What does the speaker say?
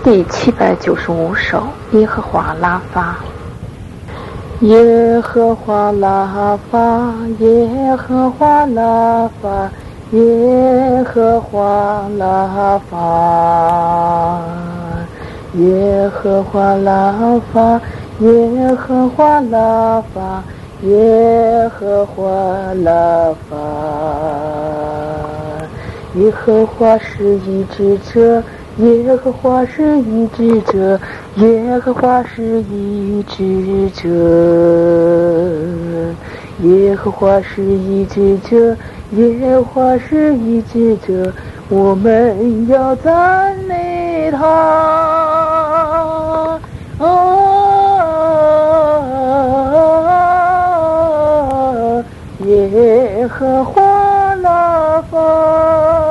第795首耶和华拉法。耶和华拉法，耶和华拉法，耶和华拉法，耶和华拉法，耶和华拉法，耶和华拉法。耶和华是医治者，耶和华是医治者，耶和华是医治者，耶和华是医治者，耶和华是医治者，我们要赞美他。耶和华拉法。